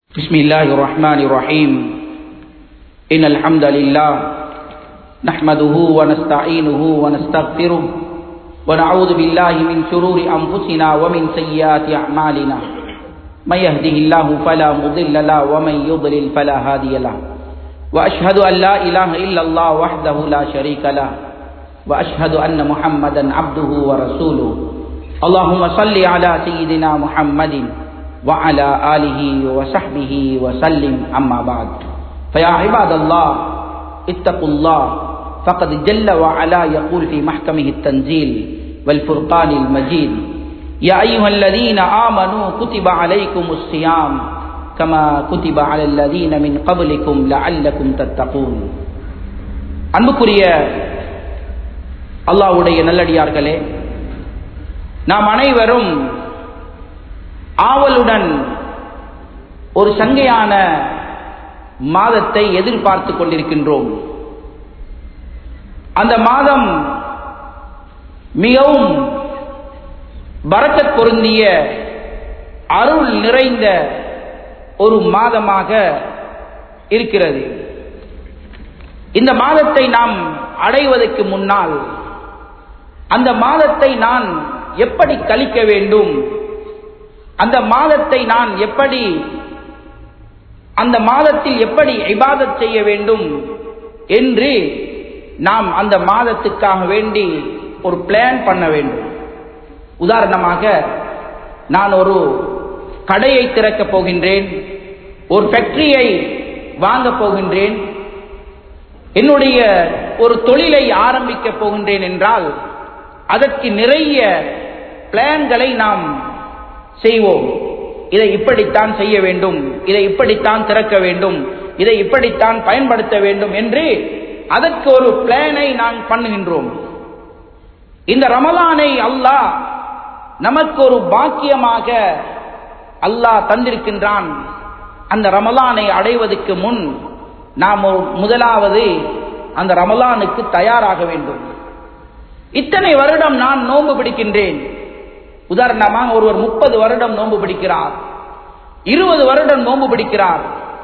بسم الله الرحمن الرحيم إن الحمد لله نحمده ونستعينه ونستغفره ونعوذ بالله من شرور أنفسنا ومن سيئات أعمالنا من يهده الله فلا مضل له ومن يضلل فلا هادي له وأشهد أن لا إله إلا الله وحده لا شريك له وأشهد أن محمدا عبده ورسوله اللهم صل على سيدنا محمد وعلى آله وصحبه وسلم أما بعد فيا عباد الله اتقوا الله فقد جل وعلا يقول في محكمه التنزيل والفرقان المجيد يا أيها الذين آمنوا كتب عليكم الصيام كما كتب على الذين من قبلكم لعلكم تتقون அன்புக்குரிய அல்லாஹ்வுடைய நல்லடியார்களே, நாம் அனைவரும் ஆவலுடன் ஒரு சங்கையான மாதத்தை எதிர்பார்த்து கொண்டிருக்கின்றோம். அந்த மாதம் மிகவும் பரக்கத் பொருந்திய அருள் நிறைந்த ஒரு மாதமாக இருக்கிறது. இந்த மாதத்தை நாம் அடைவதற்கு முன்னால் அந்த மாதத்தை நான் எப்படி கழிக்க வேண்டும், அந்த மாதத்தை நான் எப்படி, அந்த மாதத்தில் எப்படி இபாதத் செய்ய வேண்டும் என்று நாம் அந்த மாதத்துக்காக வேண்டி ஒரு பிளான் பண்ண வேண்டும். உதாரணமாக, நான் ஒரு கடையை திறக்கப் போகின்றேன், ஒரு ஃபேக்டரியை வாங்க போகின்றேன், என்னுடைய ஒரு தொழிலை ஆரம்பிக்க போகின்றேன் என்றால் அதற்கு நிறைய பிளான்களை நாம் செய்வோம். இதை இப்படித்தான் செய்ய வேண்டும், இதை இப்படித்தான் திறக்க வேண்டும், இதை இப்படித்தான் பயன்படுத்த வேண்டும் என்று அதற்கு ஒரு பிளானை நாம் பண்ணுகின்றோம். இந்த ரமலானை அல்லாஹ் நமக்கு ஒரு பாக்கியமாக அல்லாஹ் தந்திருக்கின்றான். அந்த ரமலானை அடைவதற்கு முன் நாம் முதலாவது அந்த ரமலானுக்கு தயாராக வேண்டும். இத்தனை வருடம் நான் நோன்பு பிடிக்கின்றேன். உதாரணமாக, ஒருவர் 30 வருடம் நோன்பு பிடிக்கிறார், 20 வருடம் நோன்பு பிடிக்கிறார்,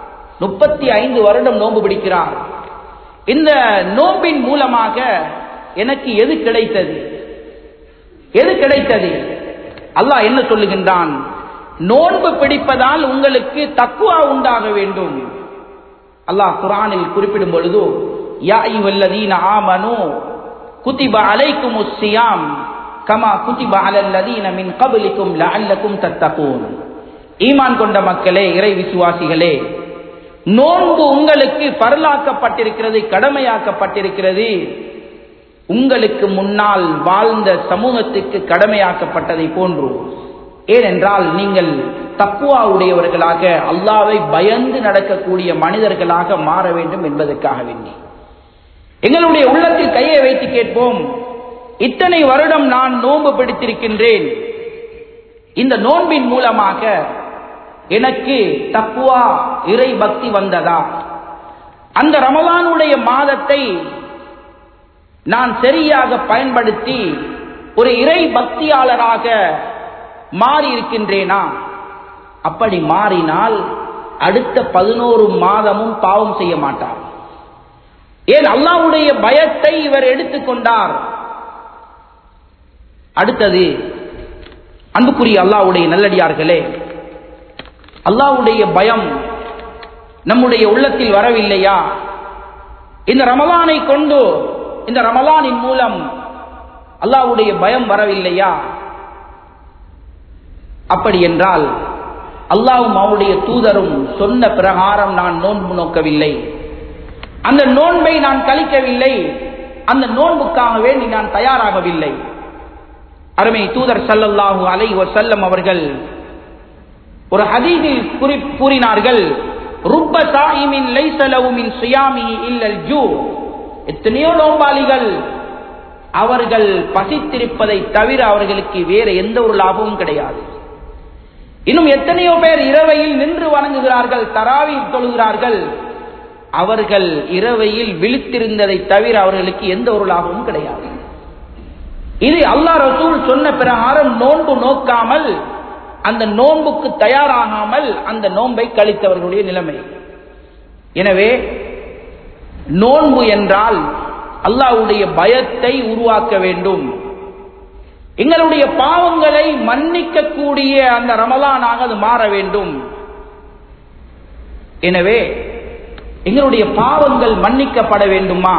35 வருடம் நோன்பு பிடிக்கிறார். இந்த நோன்பின் மூலமாக எனக்கு எது கிடைத்தது? எது கிடைத்தது? அல்லாஹ் என்ன சொல்லுகின்றான்? நோன்பு பிடிப்பதால் உங்களுக்கு தக்வா உண்டாக வேண்டும். அல்லாஹ் குர்ஆனில் குறிப்பிடும் பொழுது, யா அய்யுஹல்லதீன ஆமனூ குதிப அலைக்குமுஸ் ஸியாம் கமா குதிப அலல்லதீன மின் கப்லிக்கும் லஅல்லக்கும் தத்தகூன். ஈமான் கொண்ட மக்களே, இறை விசுவாசிகளே, நோன்பு உங்களுக்கு பரலாக்கப்பட்டிருக்கிறது, கடமையாக்கப்பட்டிருக்கிறது. உங்களுக்கு முன்னால் வாழ்ந்த சமூகத்துக்கு கடமையாக்கப்பட்டதை போன்று. ஏனென்றால் நீங்கள் தக்வா உடையவர்களாக, அல்லாஹ்வை பயந்து நடக்கக்கூடிய மனிதர்களாக மாற வேண்டும் என்பதற்காக வேண்டி எங்களுடைய உள்ளத்தில் கையை வைத்து கேட்போம். இத்தனை வருடம் நான் நோன்பு பிடித்திருக்கின்றேன், இந்த நோன்பின் மூலமாக எனக்கு தக்வா, இறை பக்தி வந்ததா? அந்த ரமலானுடைய மாதத்தை நான் சரியாக பயன்படுத்தி ஒரு இறை பக்தியாளராக மாறி இருக்கின்றேனா? அப்படி மாறினால் அடுத்த 11 மாதமும் பாவம் செய்ய மாட்டார். ஏன்? அல்லாஹ்வுடைய பயத்தை இவர் எடுத்துக்கொண்டார். அடுத்தது, அன்புக்குரிய அல்லாஹ்வுடைய நல்லடியார்களே, அல்லாஹ்வுடைய பயம் நம்முடைய உள்ளத்தில் வரவில்லையா? இந்த ரமலானை கொண்டு, இந்த ரமலானின் மூலம் அல்லாஹ்வுடைய பயம் வரவில்லையா? அப்படி என்றால் அல்லாஹ்வும் அவருடைய தூதரும் சொன்ன பிரகாரம் நான் நோன்பு நோக்கவில்லை, அந்த நோன்பை நான் கழிக்கவில்லை, அந்த நோன்புக்காக வேண்டி நான் தயாராகவில்லை. அருமை தூதர் ஸல்லல்லாஹு அலைஹி வஸல்லம் அவர்கள் ஒரு ஹதீஸில் கூறினார்கள், ருப்ப ஸாயிமின் லைஸ லஹு மின் ஸியாமிஹி இல்லல் ஜூ. எத்தனையோ நோன்பாளிகள் அவர்கள் பசித்திருப்பதை தவிர அவர்களுக்கு வேற எந்த ஒரு லாபமும் கிடையாது. இன்னும் எத்தனையோ பேர் இரவையில் நின்று வணங்குகிறார்கள், தராவீஹ் தொழுகிறார்கள், அவர்கள் இரவையில் விழித்திருந்ததை தவிர அவர்களுக்கு எந்த ஒரு லாபமும் கிடையாது. இது அல்லாஹ் ரசூல் சொன்ன பிரகாரம் நோன்பு நோக்காமல் அந்த நோன்புக்கு தயாராகாமல் அந்த நோன்பை கழித்தவர்களுடைய நிலைமை. எனவே நோன்பு என்றால் அல்லாஹ்வுடைய பயத்தை உருவாக்க வேண்டும். எங்களுடைய பாவங்களை மன்னிக்கக்கூடிய அந்த ரமலானாக அது மாற வேண்டும். எனவே எங்களுடைய பாவங்கள் மன்னிக்கப்பட வேண்டுமா?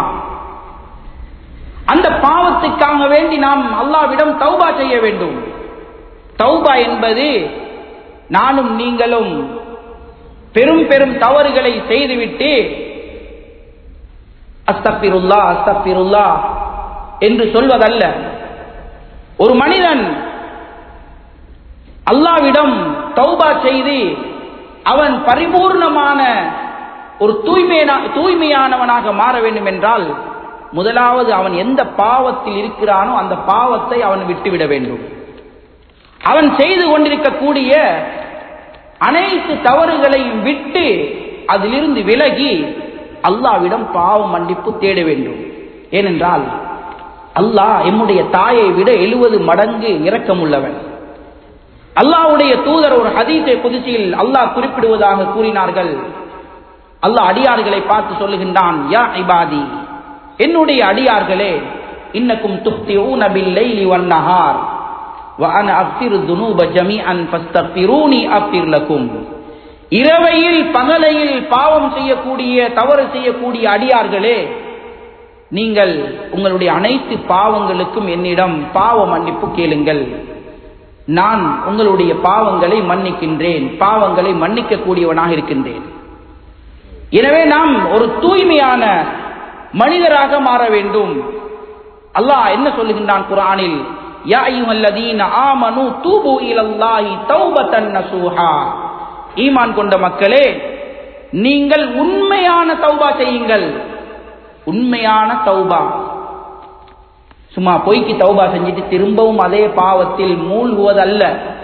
அந்த பாவத்துக்காக வேண்டி நாம் அல்லாஹ்விடம் தௌபா செய்ய வேண்டும். தௌபா என்பது நானும் நீங்களும் பெரும் பெரும் தவறுகளை செய்துவிட்டு அஸ்தக்பிருல்லாஹ் அஸ்தக்பிருல்லாஹ் என்று சொல்வதல்ல. ஒரு மனிதன் அல்லாஹ்விடம் தௌபா செய்து அவன் பரிபூர்ணமான ஒரு தூய்மையானவனாக மாற வேண்டும் என்றால் முதலாவது அவன் எந்த பாவத்தில் இருக்கிறானோ அந்த பாவத்தை அவன் விட்டுவிட வேண்டும். அவன் செய்து கொண்டிருக்கக்கூடிய அனைத்து தவறுகளையும் விட்டு அதிலிருந்து விலகி அல்லாஹ்விடம் பாவ மன்னிப்பு தேட வேண்டும். ஏனென்றால் அல்லாஹ் எம்முடைய தாயை விட 70 மடங்கு இரக்கமுள்ளவன். அல்லாஹ்வுடைய தூதர் ஒரு ஹதீஸை குத்ஸியில் அல்லாஹ் குறிப்பிடுவதாக கூறினார்கள். அல்லாஹ் அடியார்களை பார்த்து சொல்லுகின்றான், யா இபாதி, என்னுடைய அடியார்களே, இன்னக்கும் துக்திஊன பில்-லைலி வன்-நஹார் வ அன அக்ஃபிரு துனூப ஜமீஅன் ஃபஸ்தக்ஃபிரூனி அக்ஃபிர் லக்கும். இரவையில் பகலையில் பாவம் செய்யக்கூடிய தவறு செய்யக்கூடிய அடியார்களே, நீங்கள் உங்களுடைய அனைத்து பாவங்களுக்கும் என்னிடம் பாவ மன்னிப்பு கேளுங்கள். நான் உங்களுடைய பாவங்களை மன்னிக்கின்றேன், பாவங்களை மன்னிக்க கூடியவனாக இருக்கின்றேன். எனவே நாம் ஒரு தூய்மையான மனிதராக மாற வேண்டும். அல்லாஹ் என்ன சொல்லுகின்றான் குர்ஆனில், யா அய்யுஹல்லதீன ஆமனூ தூபு இலல்லாஹி தௌபத்தன் நஸூஹா. ஈமான் கொண்ட மக்களே, நீங்கள் உண்மையான தௌபா செய்யுங்கள். உண்மையான தௌபா, சும்மா பொய்க்கு தௌபா செஞ்சுட்டு திரும்பவும் அதே பாவத்தில் மூழ்குவதல்ல.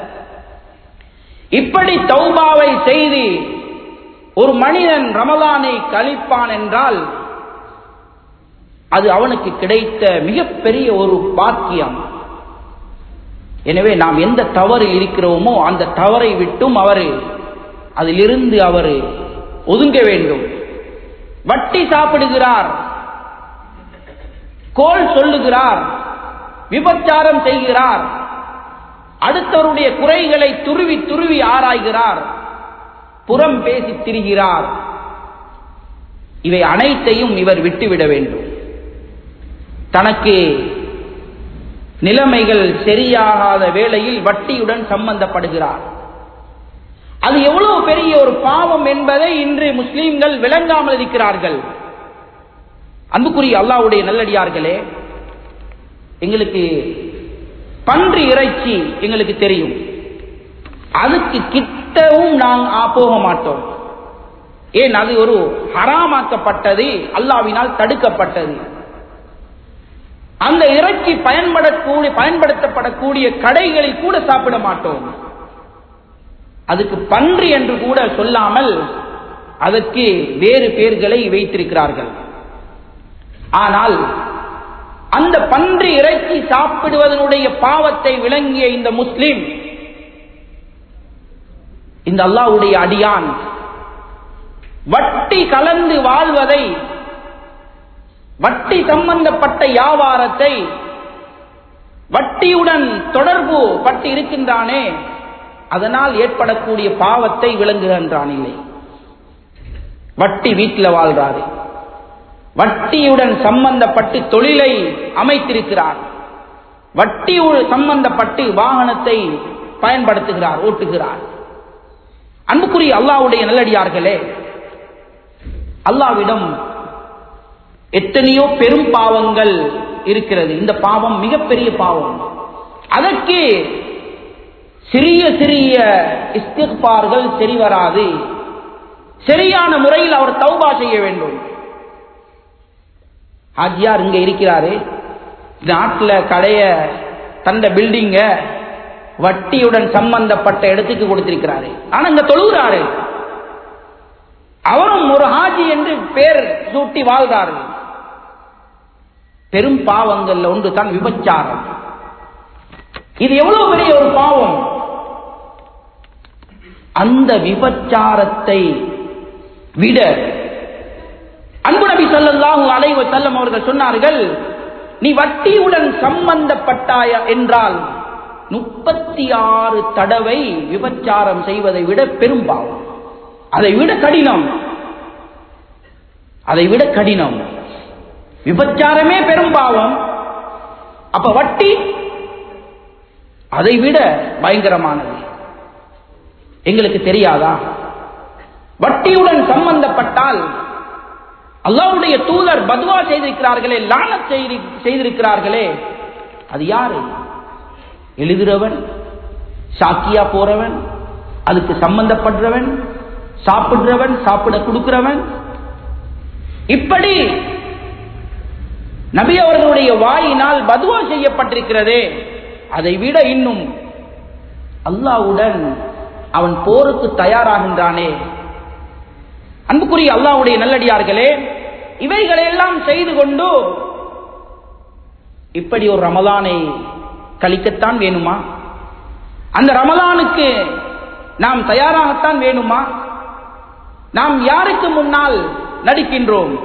இப்படி தௌபாவை செய்து ஒரு மனிதன் ரமலானை கழிப்பான் என்றால் அது அவனுக்கு கிடைத்த மிகப்பெரிய ஒரு பாக்கியம். எனவே நாம் எந்த தவறில் இருக்கிறோமோ அந்த தவறை விட்டும் அதிலிருந்து அவர் ஒதுங்க வேண்டும். வட்டி சாப்பிடுகிறார், கோல் சொல்லுகிறார், விபச்சாரம் செய்கிறார், அடுத்தவருடைய குறைகளை துருவி துருவி ஆராய்கிறார், புறம் பேசி திரிகிறார். இவை அனைத்தையும் இவர் விட்டுவிட வேண்டும். தனக்கு நிலைமைகள் சரியாகாத வேளையில் வட்டியுடன் சம்பந்தப்படுகிறார். அது எவ்வளவு பெரிய ஒரு பாவம் என்பதை இன்று முஸ்லிம்கள் விளங்காமல் இருக்கிறார்கள். அன்புக்குரிய அல்லாஹ்வுடைய நல்லடியார்களே, எங்களுக்கு பன்றி இறைச்சி எங்களுக்கு தெரியும், அதுக்கு கிட்டவும் நாங்கள் போக மாட்டோம். ஏன்? அது ஒரு ஹராமாக்கப்பட்டது, அல்லாஹ்வினால் தடுக்கப்பட்டது. அந்த இறைச்சி பயன்படுத்தப்படக்கூடிய கடைகளில் கூட சாப்பிட மாட்டோம். அதுக்கு பன்றி என்று கூட சொல்லாமல் அதற்கு வேறு பெயர்களை வைத்திருக்கிறார்கள். ஆனால் அந்த பன்றி இறைச்சி சாப்பிடுவதனுடைய பாவத்தை விளங்கிய இந்த முஸ்லிம், இந்த அல்லாஹ்வுடைய அடியான், வட்டி கலந்து வாழ்வதை, வட்டி சம்பந்தப்பட்ட வியாபாரத்தை, வட்டியுடன் தொடர்பு பட்டு இருக்கின்றானே, அதனால் ஏற்படக்கூடிய பாவத்தை விளங்குகின்றான். இல்லை, வட்டி வீட்டில் வாழ்றாரு, வட்டியுடன் சம்பந்தப்பட்டு தொழிலை அமைத்திருக்கிறார், வட்டியுடன் சம்பந்தப்பட்டு வாகனத்தை பயன்படுத்துகிறார், ஓட்டுகிறார். அன்புக்குரிய அல்லாஹ்வுடைய நல்லடியார்களே, அல்லாஹ்விடம் எத்தனையோ பெரும் பாவங்கள் இருக்கிறது. இந்த பாவம் மிகப்பெரிய பாவம். அதற்கு சிறிய சிறிய இஸ்திக்பார்கள் சரி வராது. சரியான முறையில் அவர் தௌபா செய்ய வேண்டும். ஹாஜியார் இங்க இருக்கிறாரு, நாட்டில் கடைய தந்த பில்டிங்க வட்டியுடன் சம்பந்தப்பட்ட இடத்துக்கு கொடுத்திருக்கிறாரு. ஆனா இங்க தொழுகிறாரு. அவரும் ஒரு ஹாஜி என்று பேர் சூட்டி வாழ்றாரு. பெரும் பாவங்கள்ல ஒன்று தான் விபச்சாரம். இது எவ்வளவு பெரிய ஒரு பாவம்! அந்த விபச்சாரத்தை விட அன்பு நபி ஸல்லல்லாஹு அலைஹி வஸல்லம் அவர்கள் சொன்னார்கள், நீ வட்டியுடன் சம்பந்தப்பட்டாய என்றால் 36 தடவை விபச்சாரம் செய்வதை விட பெரும் பாவம், அதை விட கடினம். விபச்சாரமே பெரும் பாவம், அப்ப வட்டி அதை விட பயங்கரமானது. எங்களுக்கு தெரியாதா? வட்டியுடன் சம்பந்தப்பட்டால் அல்லாஹ்வுடைய தூதர் பத்வா செய்திருக்கிறார்களே, லானத் செய்திருக்கிறார்களே, அது யாரு? எழுதுறவன், சாக்கியா போறவன், அதுக்கு சம்பந்தப்படுறவன், சாப்பிடுறவன், சாப்பிட கொடுக்கிறவன். இப்படி நபி அவர்களுடைய வாயினால் பத்வா செய்யப்பட்டிருக்கிறதே, அதை விட இன்னும் அல்லாஹ்வுடன் அவன் போருக்கு தயாராகின்றானே. அன்புக்குரிய அல்லாஹ்வுடைய நல்லடியார்களே, இவைகளெல்லாம் செய்து கொண்டு இப்படி ஒரு ரமலானை கழிக்கத்தான் வேணுமா? அந்த ரமலானுக்கு நாம் தயாராகத்தான் வேணுமா? நாம் யாருக்கு முன்னால் நடிக்கின்றோம்?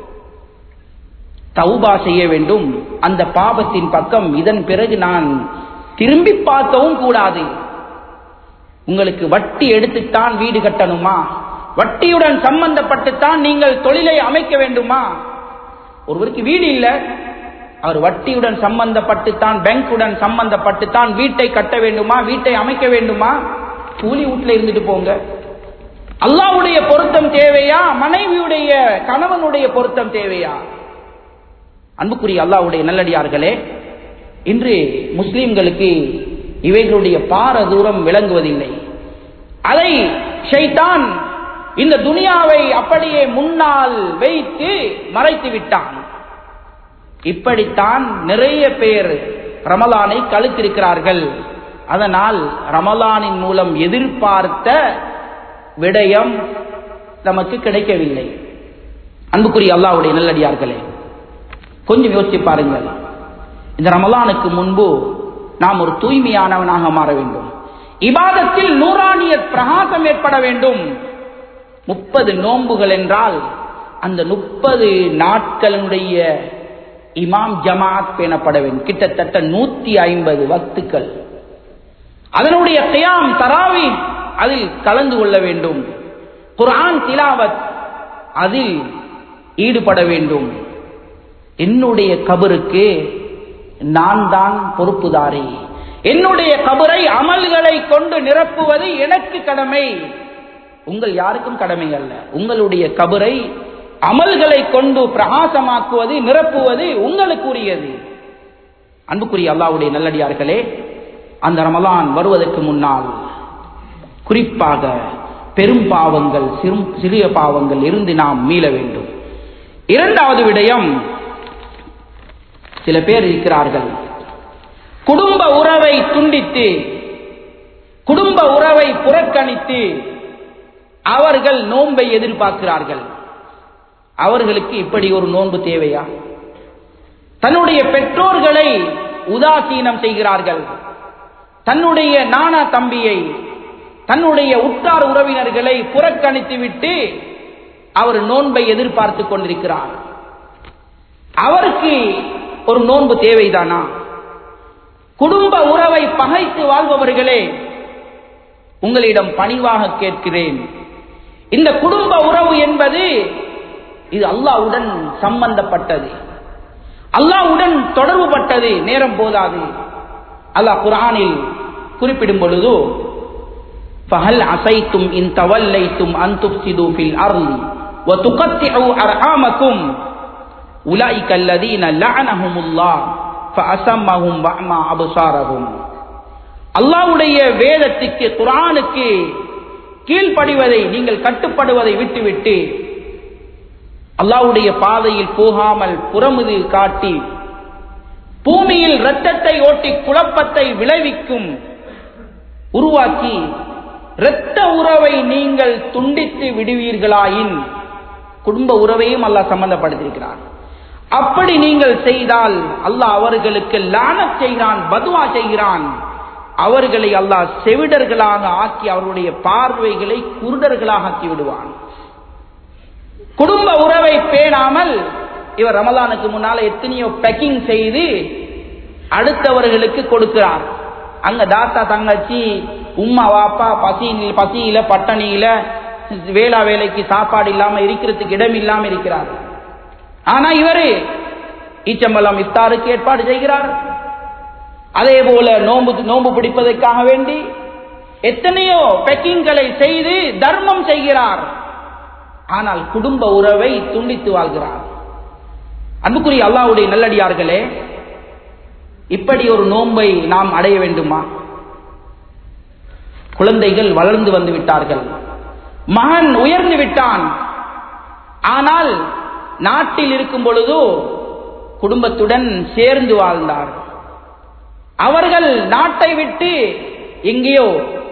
தௌபா செய்ய வேண்டும் அந்த பாவத்தின் பக்கம். இதன் பிறகு நான் திரும்பி பார்க்கவும் கூடாது. உங்களுக்கு வட்டி எடுத்துத்தான் வீடு கட்டணுமா? வட்டியுடன் சம்பந்தப்பட்டுத்தான் நீங்கள் தொழிலை அமைக்க வேண்டுமா? ஒருவருக்கு வீடு இல்லை, அவர் வட்டியுடன் சம்பந்தப்பட்டுத்தான், பேங்குடன் சம்பந்தப்பட்டுத்தான் வீட்டை கட்ட வேண்டுமா? வீட்டை அமைக்க வேண்டுமா? கூலி வீட்டில் இருந்துட்டு போங்க. அல்லாஹ்வுடைய பொருத்தம் தேவையா? மனைவியுடைய கணவனுடைய பொருத்தம் தேவையா? அன்புக்குரிய அல்லாஹ்வுடைய நல்லடியார்களே, இன்று முஸ்லிம்களுக்கு இவைகளுடைய பாரதூரம் விளங்குவதில்லை. அதை ஷைத்தான் இந்த துனியாவை அப்படியே முன்னால் வைத்து மறைத்து விட்டான். இப்படித்தான் நிறைய பேர் ரமலானை கழித்திருக்கிறார்கள். அதனால் ரமலானின் மூலம் எதிர்பார்த்த விடயம் நமக்கு கிடைக்கவில்லை. அன்புக்குரிய அல்லாஹ்வுடைய நல்லடியார்களே, கொஞ்சம் யோசிச்சு பாருங்கள். இந்த ரமலானுக்கு முன்பு நாம் ஒரு தூய்மையானவனாக மாற வேண்டும். இபாதத்தில் நூறானியத் பிரகாசம் ஏற்பட வேண்டும். 30 நோன்புகள் என்றால் அந்த 30 நாட்களுடைய இமாம் ஜமாத் பேணப்பட வேண்டும். கிட்டத்தட்ட 150 வக்துக்கள். அதனுடைய கியாம் தராவி அதில் கலந்து கொள்ள வேண்டும். குர்ஆன் திலாவத் அதில் ஈடுபட வேண்டும். என்னுடைய கபருக்கு நான் தான் பொறுப்புதாரி. என்னுடைய கபரை அமல்களை கொண்டு நிரப்புவது எனக்கு கடமை, உங்கள் யாருக்கும் கடமை அல்ல. உங்களுடைய கபரை அமல்களை கொண்டு பிரகாசமாக்குவது, நிரப்புவது உங்களுக்குரியது. அன்புக்குரிய அல்லாஹ்வுடைய நல்லடியார்களே, அந்த ரமலான் வருவதற்கு முன்னால் குறிப்பாக பெரும் பாவங்கள், சிறிய பாவங்கள் இருந்து நாம் மீள வேண்டும். இரண்டாவது விடயம், சில பேர் இருக்கிறார்கள் குடும்ப உறவை துண்டித்து, குடும்ப உறவை புறக்கணித்து அவர்கள் நோன்பை எதிர்பார்க்கிறார்கள். அவர்களுக்கு இப்படி ஒரு நோன்பு தேவையா? தன்னுடைய பெற்றோர்களை உதாசீனம் செய்கிறார்கள். தன்னுடைய நானா தம்பியை, தன்னுடைய உற்றார் உறவினர்களை புறக்கணித்து விட்டு அவர் நோன்பை எதிர்பார்த்து கொண்டிருக்கிறார். அவருக்கு ஒரு நோன்பு தேவைதானா? குடும்ப உறவை பகைத்து வாழ்பவர்களே, உங்களிடம் பணிவாக கேட்கிறேன். இந்த குடும்ப உறவு என்பது இது அல்லாஹ்வுடன் சம்பந்தப்பட்டது, அல்லாஹ்வுடன் தொடர்புபட்டது. நேரம் போதாது. அல்லாஹ் குர்ஆனில் குறிப்பிடும் பொழுது, ஃபஹல் அஸைத்தும் இன் தவல்லைத்தும் அன் துஃப்ஸிது ஃபில் அர்தி வ துகத்திஉ அர்ஹாமக்கும் உலைக அல்லதீன லஅனஹுமுல்லாஹ் ஃபஅஸம்மஹும் வஅமா அப்சாரஹும். அல்லாஹ்வுடைய வேதத்துக்கு, குர்ஆனுக்கு கீழ்ப்படிவதை, நீங்கள் கட்டுப்படுவதை விட்டுவிட்டு அல்லாஹ்வுடைய பாதையில் போகாமல் புறமுது காட்டி பூமியில் இரத்தத்தை ஓட்டி குழப்பத்தை விளைவிக்கும் உருவாக்கி இரத்த உறவை நீங்கள் துண்டித்து விடுவீர்களாயின், குடும்ப உறவையும் அல்லாஹ் சம்பந்தப்படுத்தியிருக்கிறார். அப்படி நீங்கள் செய்தால் அல்லாஹ் அவர்களுக்கு லானத் செய்கிறான், பதுவா செய்கிறான். அவர்களை அல்லாஹ் செவிடர்களாக ஆக்கி அவருடைய பார்வைகளை குருடர்களாக ஆக்கி விடுவான். குடும்ப உறவை பேணாமல் இவர் ரமலானுக்கு முன்னால எத்தனையோ பேக்கிங் செய்து அடுத்தவர்களுக்கு கொடுக்கிறார். அங்க தாத்தா தங்கச்சி உம்மா வாப்பா பசியில பட்டணியில வேளா வேலைக்கு சாப்பாடு இல்லாம இருக்கிறதுக்கு இடம் இல்லாம இருக்கிறார். ஆனா இவரு ஈச்சம்பலம் இஃப்தாருக்கு ஏற்பாடு செய்கிறார். அதே போல நோன்பு பிடிப்பதற்காக வேண்டி எத்தனையோ பேக்கிங்களை செய்து தர்மம் செய்கிறார். ஆனால் குடும்ப உறவை துண்டித்து வாழ்கிறார். அன்புக்குரிய அல்லாஹ்வுடைய நல்லடியார்களே, இப்படி ஒரு நோன்பை நாம் அடைய வேண்டுமா? குழந்தைகள் வளர்ந்து வந்து விட்டார்கள், மகன் உயர்ந்து விட்டான். ஆனால் நாட்டில் இருக்கும் பொழுது குடும்பத்துடன் சேர்ந்து வாழ்ந்தார். அவர்கள் நாட்டை விட்டு எங்கேயோ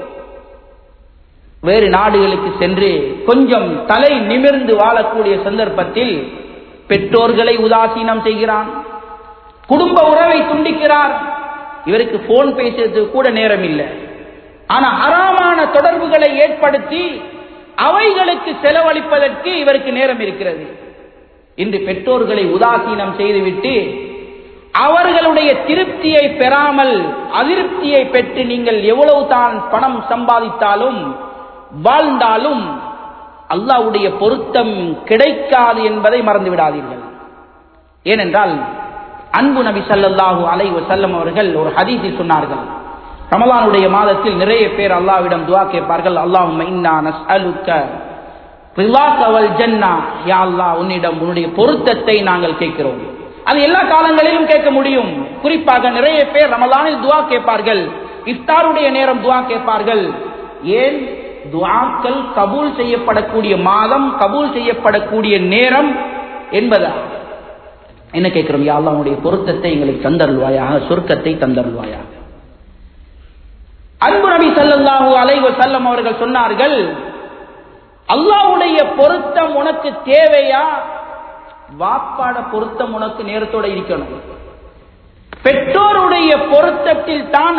வேறு நாடுகளுக்கு சென்று கொஞ்சம் தலை நிமிர்ந்து வாழக்கூடிய சந்தர்ப்பத்தில் பெற்றோர்களை உதாசீனம் செய்கிறான், குடும்ப உறவை துண்டிக்கிறார். இவருக்கு போன் பேசுறதுக்கு கூட நேரம் இல்லை. ஆனா ஹராமான தொடர்புகளை ஏற்படுத்தி அவைகளுக்கு செலவழிப்பதற்கு இவருக்கு நேரம் இருக்கிறது. இன்று பெற்றோர்களை உதாசீனம் செய்துவிட்டு அவர்களுடைய திருப்தியை பெறாமல் அதிருப்தியை பெற்று நீங்கள் எவ்வளவு தான் பணம் சம்பாதித்தாலும் வாழ்ந்தாலும் அல்லாஹ்வுடைய பொருத்தம் கிடைக்காது என்பதை மறந்து விடாதீர்கள். ஏனென்றால் அன்பு நபி ஸல்லல்லாஹு அலைஹி வஸல்லம் அவர்கள் ஒரு ஹதீஸில் சொன்னார்கள், ரமலானுடைய மாதத்தில் நிறைய பேர் அல்லாஹ்விடம் துஆ கேட்பார்கள். அல்லாஹும்ம இன்னா நஸ்அலுக ரிலாக வல் ஜன்னா, யா அல்லாஹ் உன்னிடம் உன்னுடைய பொருத்தத்தை நாங்கள் கேட்கிறோம். அது எல்லா காலங்களிலும் கேட்க முடியும். குறிப்பாக நிறைய பேர் ரமலானில் துஆ கேட்பார்கள், இஃப்தாருடைய நேரம் துஆ கேட்பார்கள். ஏன்? துஆக்கள் கபூல் செய்யப்படக்கூடிய மாதம், கபூல் செய்யப்படக்கூடிய நேரம் என்பதா என்ன கேட்கிறோம்? யா அல்லாஹ் உன்னுடைய பொருத்தத்தை எங்களுக்கு தந்தருள்வாயாக, சொர்க்கத்தை தந்தருள்வாயாக. அன்பு நபி ஸல்லல்லாஹு அலைஹி வஸல்லம் அவர்கள் சொன்னார்கள், அல்லாஹ்வுடைய பொருத்தம் உனக்கு தேவையா? வாப்பாட பொருத்தம் உனக்கு நேரத்தோட இருக்கணும். பெற்றோருடைய பொருத்தத்தில் தான்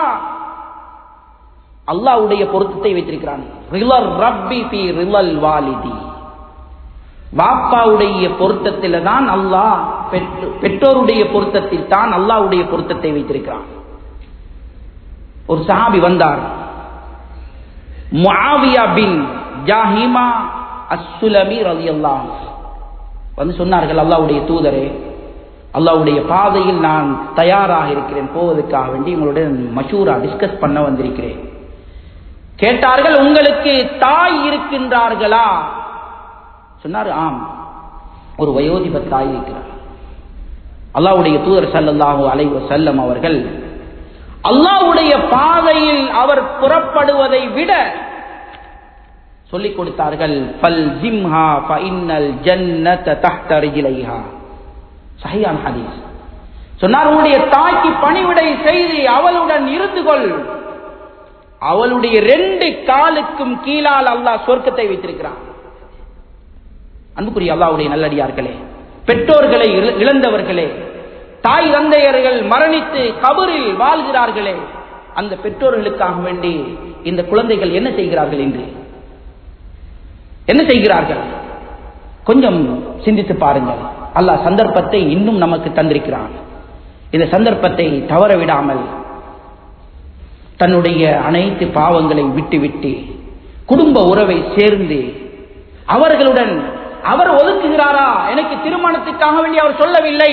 அல்லாஹ்வுடைய பொருத்தத்தை வைத்திருக்கிறான். ரிலல் ரப்பி ஃபீ ரிலல் வாலிதி, வாப்பாவுடைய பொருத்தத்தில் தான் அல்லாஹ், பெற்றோருடைய பொருத்தத்தில் தான் அல்லாஹ்வுடைய பொருத்தத்தை வைத்திருக்கிறான். ஒரு சஹாபி வந்தார், முஆவியா பின் ஜாஹிமா அஸ்-சுலமி ரலியல்லாஹு அன்ஹு. வந்து சொன்னார்கள், அல்லாஹ்வுடைய தூதரே, அல்லாஹ்வுடைய பாதையில் நான் தயாராக இருக்கிறேன், போவதற்காக வேண்டி உங்களுடன் மஷூரா டிஸ்கஸ் பண்ண வந்திருக்கிறேன். கேட்டார்கள், உங்களுக்கு தாய் இருக்கின்றார்களா? சொன்னார், ஆம், ஒரு வயோதிப தாய் இருக்கிறார். அல்லாஹ்வுடைய தூதர் ஸல்லல்லாஹு அலைஹி வஸல்லம் அவர்கள் அல்லாஹ்வுடைய பாதையில் அவர் புறப்படுவதை விட சொல்லிக் கொடுத்தார்கள், ஃபல்ஜிம்ஹா ஃபஇன்னல் ஜன்னத தஹ்த ரிஜ்லைஹா. சஹீஹான ஹதீஸ். சொன்னார், உன்னுடைய தாய்க்கு பணிவிடை செய்து அவளுடன் இருந்து கொள், அவளுடைய 2 காலுக்கும் கீழால் அல்லாஹ் சொர்க்கத்தை வைத்திருக்கிறான். அன்புக்குரிய அல்லாஹ்வுடைய நல்லடியார்களே, பெற்றோர்களை இழந்தவர்களே, தாய் தந்தையர்கள் மரணித்து கபரில் வாழ்கிறார்களே, அந்த பெற்றோர்களுக்காக வேண்டி இந்த குழந்தைகள் என்ன செய்கிறார்கள்? என்று என்ன செய்கிறார்கள்? கொஞ்சம் சிந்தித்து பாருங்கள். அல்லாஹ் சந்தர்ப்பத்தை இன்னும் நமக்கு தந்திருக்கிறான். இந்த சந்தர்ப்பத்தை தவற விடாமல் தன்னுடைய அனைத்து பாவங்களை விட்டுவிட்டு குடும்ப உறவை சேர்ந்து அவர்களுடன் அவர் ஒதுக்குகிறாரா? எனக்கு திருமணத்துக்காக வேண்டி அவர் சொல்லவில்லை,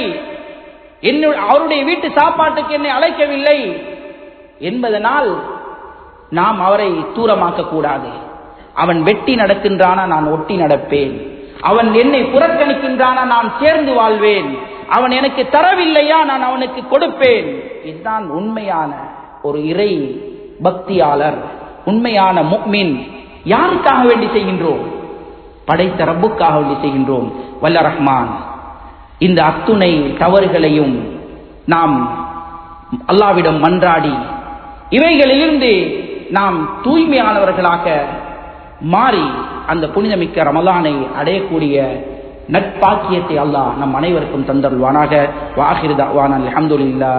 அவருடைய வீட்டு சாப்பாட்டுக்கு என்னை அழைக்கவில்லை என்பதனால் நாம் அவரை தூரமாக்க கூடாது. அவன் வெட்டி நடக்கின்றானா, நான் ஒட்டி நடப்பேன். அவன் என்னை புறக்கணிக்கின்றானா, நான் சேர்ந்து வாழ்வேன். அவன் எனக்கு தரவில்லையா, நான் அவனுக்கு கொடுப்பேன். இதுதான் உண்மையான ஒரு இறை பக்தியாளர், உண்மையான முஃமின். யாருக்காக வேண்டி செய்கின்றோம்? படைத்த ரப்புக்காக வேண்டி செய்கின்றோம். வல்ல ரஹ்மான் இந்த அத்துணை தவறுகளையும் நாம் அல்லாஹ்விடம் மன்றாடி இவைகளிலிருந்து நாம் தூய்மையானவர்களாக மாறி அந்த புனிதமிக்க ரமலானை அடையக்கூடிய நட்பாக்கியத்தை அல்லாஹ் நம் அனைவருக்கும் தந்தருள்வானாக. வாஹிர் தஅவானா அல்ஹம்துலில்லாஹ்.